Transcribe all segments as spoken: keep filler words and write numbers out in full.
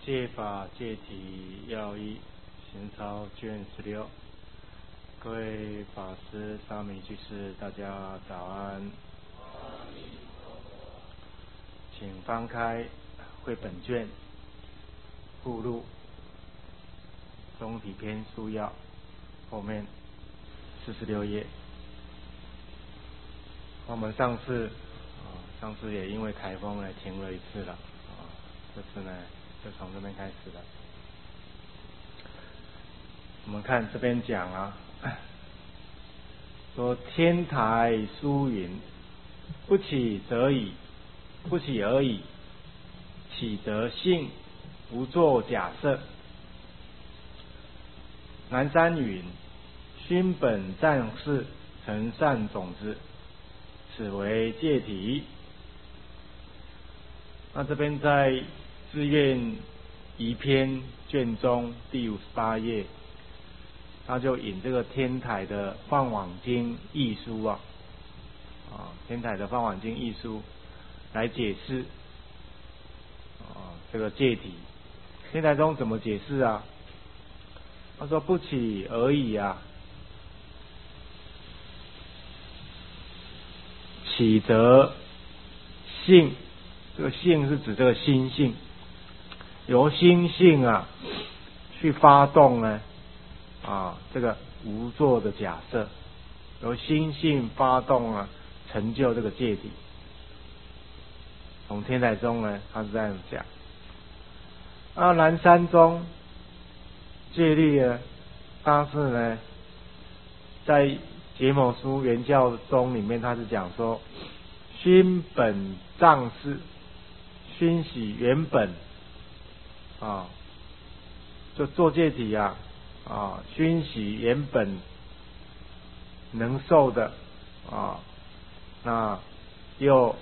戒法戒体要义行抄卷十六，各位法师、沙弥居士，大家早安。请翻开绘本卷附录中体篇书要后面四十六页。我们上次啊，上次也因为台风呢停了一次了啊，这次呢就从这边开始了。我们看这边讲啊，说天台书云：不起则已，不起而已，起则性，无作假设。南山云：熏本战士，成善种子，此为戒体。那这边在志愿仪篇卷中第五十八页，他就引这个天台的放网经义书啊，啊，天台的放网经义书来解释啊这个戒体。天台宗怎么解释啊？他说不起而已啊，起则性，这个性是指这个心性，由心性啊去发动呢啊这个无作的假设，由心性发动啊成就这个戒体。从天台宗呢，他是这样讲。啊，南山宗戒律呢，他是呢在解某书原教宗里面，他是讲说熏本藏事，熏洗原本啊，就做戒体啊啊，熏洗原本能受的啊，那又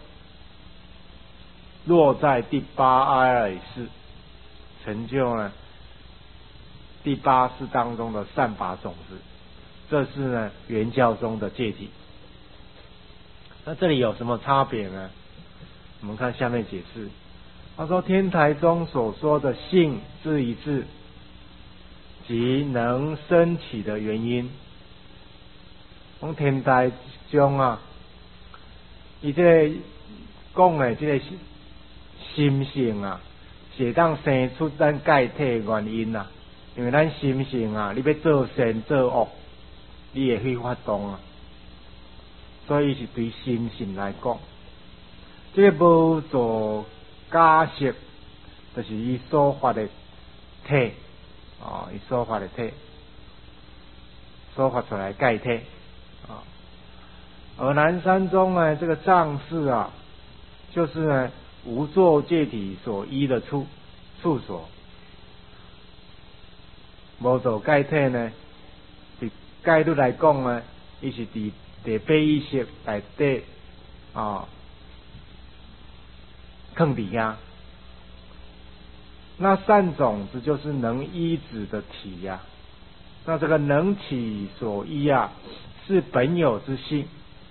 落在第八阿赖耶识，成就呢第八识当中的善法种子，这是呢原教中的戒体。那这里有什么差别呢？我们看下面解释。他说天台中所说的性是一致，即能升起的原因。从天台中啊，伊这个讲的这个心性啊，是当生出咱界体的原因啊。因为咱心性啊，你要做善做恶，你会去发动啊，所以是对心性来讲，这个无做假设，就是伊所发的体啊，伊所发的体，所发出来的界体啊。而南山中呢，这个藏事啊，就是呢无作戒体所依的处处所。无做界体呢，伫戒律来讲呢，伊是伫第八意识内底啊，放伫遐。那善种子就是能依止的体呀、啊。那这个能起所依啊，是本有之性。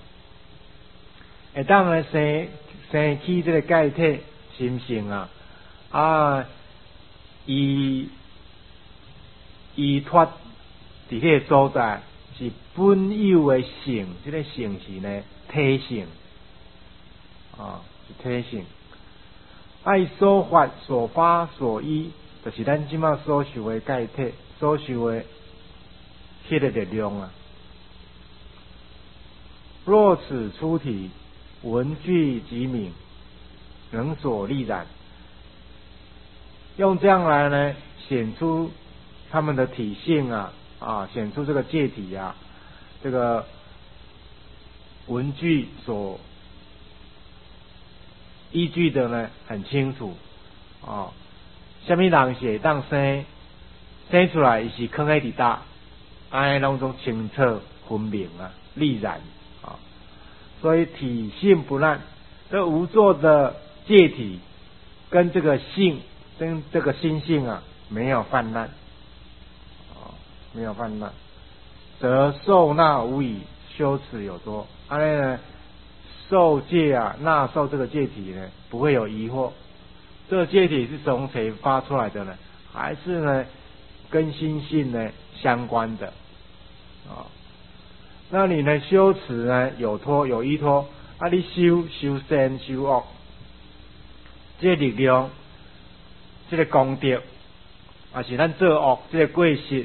会当呢生生起这个界体心性啊，啊，伊。依托伫迄个所在是本有的性，这个性是呢体性啊，是体性。爱所发所发所依，就是咱即马所受的界体，所受的迄个力量啊。若此出体，闻具即敏，能所力染，用这样来呢显出他们的体性啊，啊，显出这个戒体啊，这个文句所依据的呢很清楚啊。什么人是当生生出来是放喺伫搭，安尼拢种清澈分明啊，力染啊，所以体性不烂。这无作的戒体跟这个性跟这个心性啊没有泛滥。没有泛滥，则受纳无疑，羞耻有多。安尼呢，受戒啊，纳受这个戒体呢，不会有疑惑。 这个戒体是从谁发出来的呢？还是呢跟心性呢相关的啊？那你呢修持呢有托有依托，啊你修修善修恶，这个力量，这个功德，啊是咱做恶这个过失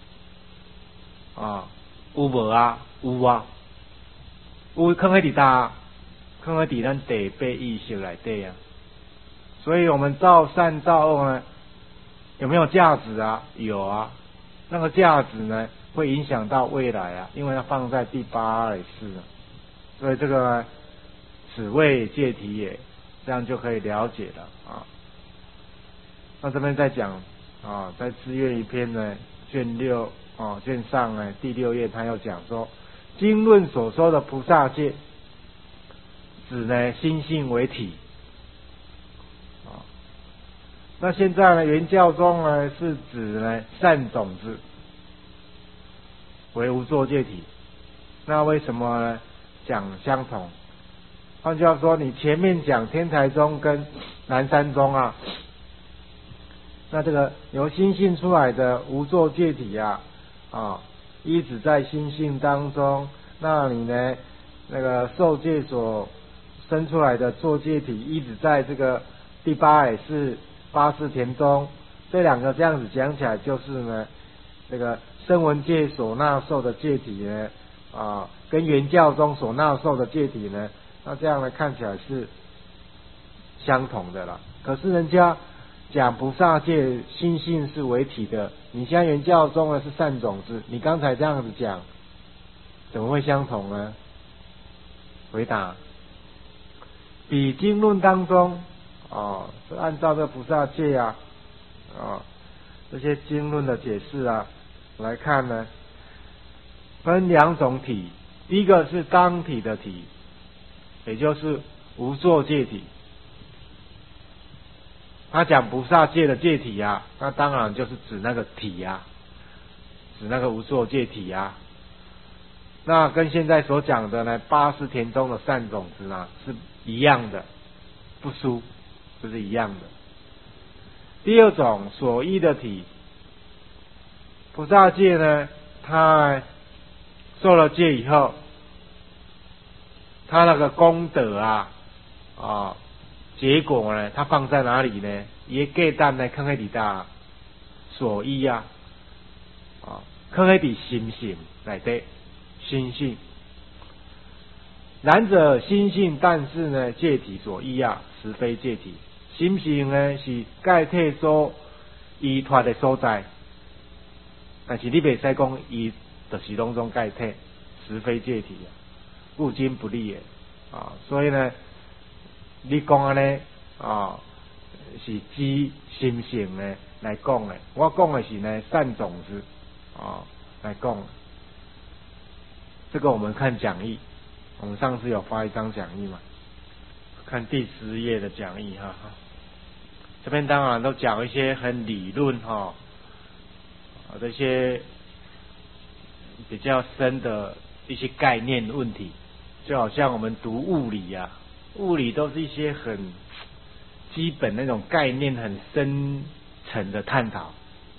啊，有无啊？有啊，有放喺伫搭，放喺伫咱第八意识内底啊。所以我们造善造恶呢，有没有价值啊？有啊，那个价值呢会影响到未来啊，因为它放在第八二识啊，所以这个呢此谓戒体也，这样就可以了解了啊。那这边在讲啊，在志愿一篇呢卷六啊卷上呢第六页，他又讲说，经论所说的菩萨戒，指呢心性为体。那现在呢，原教中呢是指呢善种子为无作戒体。那为什么呢讲相同？换句话说，你前面讲天台宗跟南山宗啊，那这个由心性出来的无作戒体啊，啊，一直在心性当中。那你呢，那个受戒所生出来的作戒体，一直在这个第八也是。八识田中，这两个这样子讲起来，就是呢，这个声闻界所纳受的戒体呢，啊，跟原教中所纳受的戒体呢，那这样呢看起来是相同的啦。可是人家讲菩萨戒心性是为体的，你现在原教中呢是善种子，你刚才这样子讲，怎么会相同呢？回答，比经论当中。哦，是按照这个菩萨戒啊，啊、哦，这些经论的解释啊来看呢，分两种体，第一个是当体的体，也就是无作戒体。他讲菩萨戒的戒体啊，那当然就是指那个体啊，指那个无作戒体啊。那跟现在所讲的呢，八识田中的善种子呢是一样的，不输。这是一样的。第二种所依的体，菩萨戒呢，他受了戒以后，他那个功德啊，啊，结果呢，他放在哪里呢？也给蛋呢，看喺底大所依啊，啊，看喺底心性来的心性。然者心性，但是呢，戒体所依啊，实非戒体。心性呢是解体所依托的所在，但是你袂使讲伊就是拢种解体，实非戒体啊，故今不利也啊。所以呢，你讲安尼啊，是指心性呢来讲的，我讲的是呢善种子啊来讲。这个我们看讲义，我们上次有发一张讲义嘛，看第十页的讲义哈。这边当然都讲一些很理论哈，啊这些比较深的一些概念问题，就好像我们读物理啊，物理都是一些很基本那种概念很深层的探讨。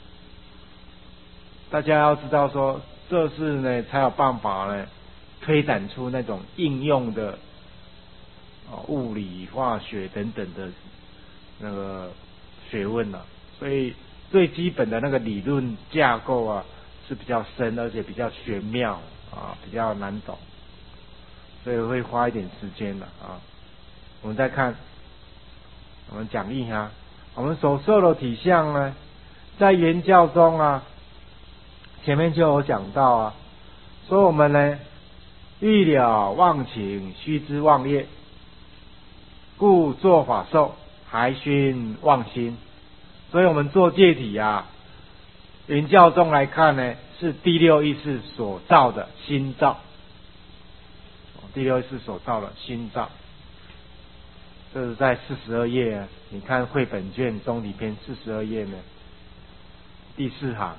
大家要知道说，这是呢才有办法呢推展出那种应用的哦物理、化学等等的那个学问啊，所以最基本的那个理论架构啊是比较深，而且比较玄妙啊，比较难懂，所以会花一点时间的啊。我们再看，我们讲义哈，我们所受的体相呢，在原教中啊，前面就有讲到啊，说我们呢欲了忘情，须知忘业，故作法受。还须忘心，所以我们做戒体啊，原教中来看呢，是第六意识所造的心造，第六意识所造的心造，这是在四十二页啊，你看绘本卷中里篇四十二页呢，第四行，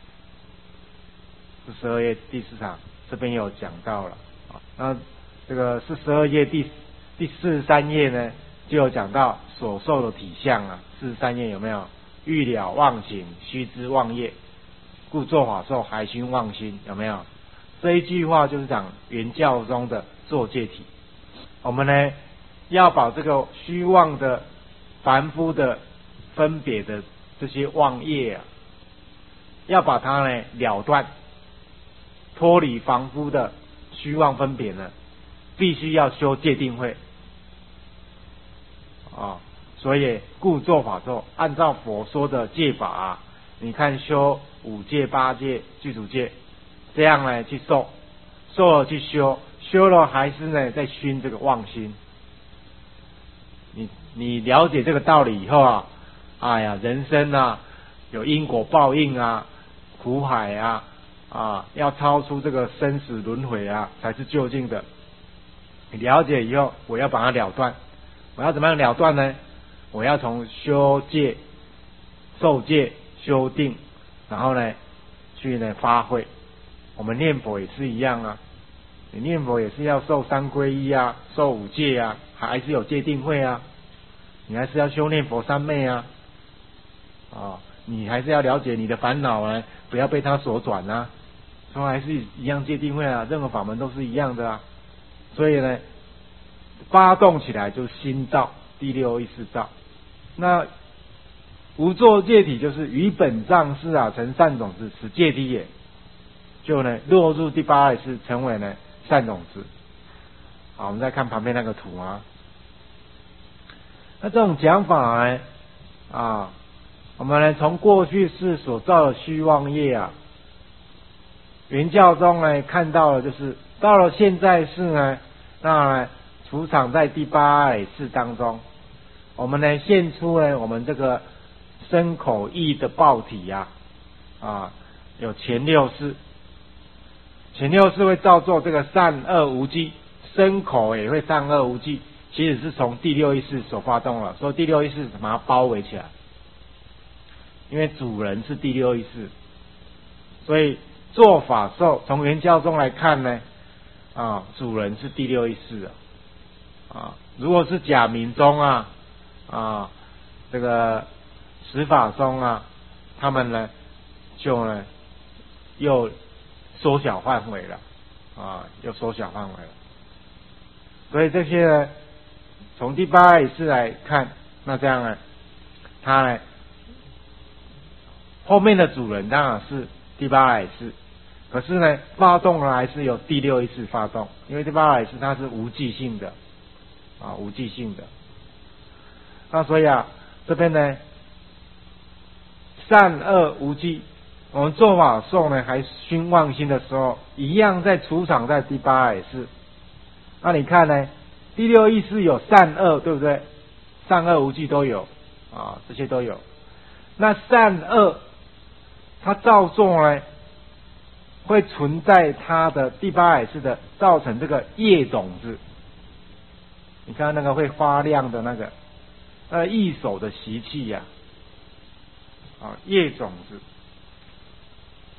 四十二页第四行这边有讲到了啊，那这个四十二页第第四十三页呢？ 就有讲到所受的体相啊，四十三页有没有？欲了妄行，须知妄业，故作法受，还须妄心，有没有？这一句话就是讲原教中的作戒体。我们呢要把这个虚妄的凡夫的分别的这些妄业啊，要把它呢了断，脱离凡夫的虚妄分别呢，必须要修戒定慧啊。所以故作法受，按照佛说的戒法啊，你看修五戒、八戒、具足戒，这样呢去受，受了去修，修了还是呢在熏这个妄心。你你了解这个道理以后啊，哎呀，人生啊有因果报应啊，苦海啊啊，要超出这个生死轮回啊，才是究竟的。你了解以后，我要把它了断，我要怎么样了断呢？我要从修戒、受戒、修定，然后呢，去呢发挥。我们念佛也是一样啊，你念佛也是要受三皈依啊，受五戒啊，还是有戒定慧啊，你还是要修念佛三昧啊，啊，你还是要了解你的烦恼呢，不要被它所转啊，所以还是一样戒定慧啊，任何法门都是一样的啊。所以呢，发动起来就是心造，第六意识造。那无作戒体就是于本藏识啊成善种子，此戒体也，就呢落入第八意识，成为呢善种子。好，我们再看旁边那个图啊。那这种讲法呢啊，我们呢从过去世所造的虚妄业啊，原教中呢看到了，就是到了现在世呢，那呢储藏在第八意识当中。我们呢现出呢我们这个身口意的报体呀、啊，啊，有前六识，前六识会造作这个善恶无记，身口也会善恶无记，其实是从第六意识所发动了，所以第六意识把它包围起来，因为主人是第六意识，所以做法受从原教中来看呢，啊，主人是第六意识啊，啊，如果是假名中啊。啊，这个十法中啊，他们呢就呢又缩小范围了啊，又缩小范围了。所以这些呢，从第八意识来看，那这样呢，他呢后面的主人当然是第八意识，可是呢发动呢还是由第六意识发动，因为第八意识它是无记性的啊，无记性的。那所以啊，这边呢，善恶无记，我们做法受呢，还熏妄心的时候，一样在储藏在第八意识。那你看呢，第六意识有善恶，对不对？善恶无记都有啊，这些都有。那善恶，它造作呢，会存在它的第八意识的，造成这个业种子。你看那个会发亮的那个。呃，异手的习气呀、啊，啊，业种子，